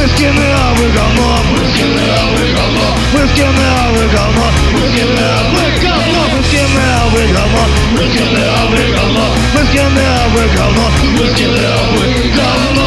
скины, а вы говно. Мы скины, а вы говно. Мы скины, а вы говно. Мы скины, а вы говно. Мы скины, а вы говно. Мы скины, а вы говно. Мы скины, а вы говно. Мы скины, а вы говно.